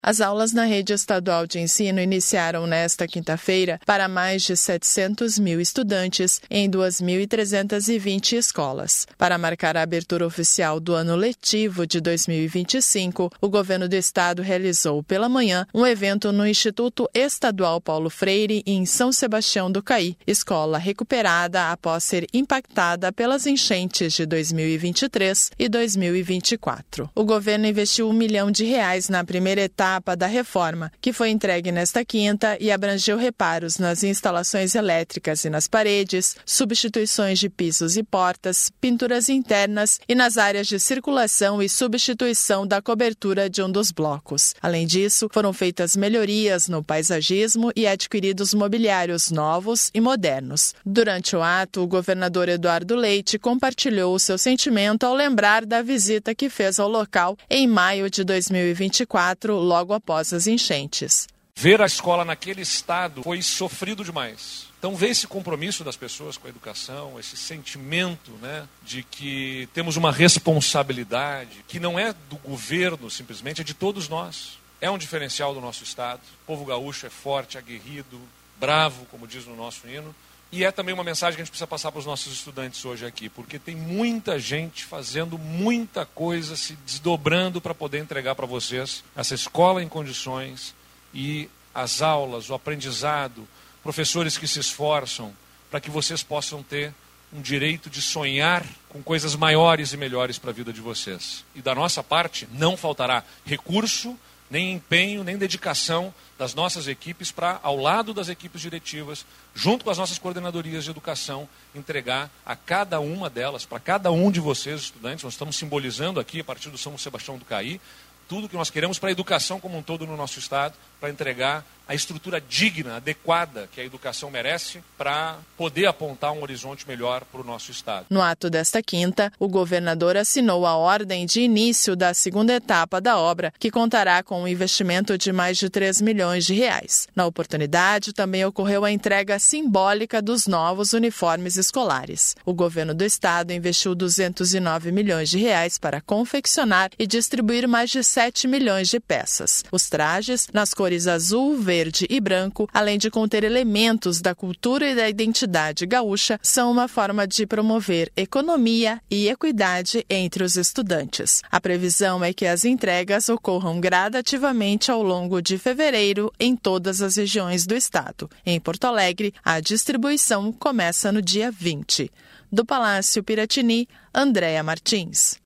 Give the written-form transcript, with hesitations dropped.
As aulas na rede estadual de ensino iniciaram nesta quinta-feira para mais de 700 mil estudantes em 2.320 escolas. Para marcar a abertura oficial do ano letivo de 2025, o governo do estado realizou pela manhã um evento no Instituto Estadual Paulo Freire, em São Sebastião do Caí, escola recuperada após ser impactada pelas enchentes de 2023 e 2024. O governo investiu R$1 milhão na primeira etapa da reforma, que foi entregue nesta quinta e abrangeu reparos nas instalações elétricas e nas paredes, substituições de pisos e portas, pinturas internas e nas áreas de circulação e substituição da cobertura de um dos blocos. Além disso, foram feitas melhorias no paisagismo e adquiridos mobiliários novos e modernos. Durante o ato, o governador Eduardo Leite compartilhou o seu sentimento ao lembrar da visita que fez ao local em maio de 2024, logo após as enchentes. Ver a escola naquele estado foi sofrido demais. Então, ver esse compromisso das pessoas com a educação, esse sentimento, de que temos uma responsabilidade, que não é do governo simplesmente, é de todos nós. É um diferencial do nosso estado. O povo gaúcho é forte, aguerrido, bravo, como diz no nosso hino. E é também uma mensagem que a gente precisa passar para os nossos estudantes hoje aqui, porque tem muita gente fazendo muita coisa, se desdobrando para poder entregar para vocês essa escola em condições e as aulas, o aprendizado, professores que se esforçam para que vocês possam ter um direito de sonhar com coisas maiores e melhores para a vida de vocês. E da nossa parte não faltará recurso, nem empenho, nem dedicação das nossas equipes para, ao lado das equipes diretivas, junto com as nossas coordenadorias de educação, entregar a cada uma delas, para cada um de vocês, estudantes, nós estamos simbolizando aqui, a partir do São Sebastião do Caí, tudo que nós queremos para a educação como um todo no nosso estado, para entregar a estrutura digna, adequada que a educação merece, para poder apontar um horizonte melhor para o nosso estado. No ato desta quinta, o governador assinou a ordem de início da segunda etapa da obra, que contará com um investimento de mais de R$3 milhões. Na oportunidade, também ocorreu a entrega simbólica dos novos uniformes escolares. O governo do estado investiu R$209 milhões para confeccionar e distribuir mais de 7 milhões de peças. Os trajes, nas cores azul, verde e branco, além de conter elementos da cultura e da identidade gaúcha, são uma forma de promover economia e equidade entre os estudantes. A previsão é que as entregas ocorram gradativamente ao longo de fevereiro em todas as regiões do estado. Em Porto Alegre, a distribuição começa no dia 20. Do Palácio Piratini, Andréa Martins.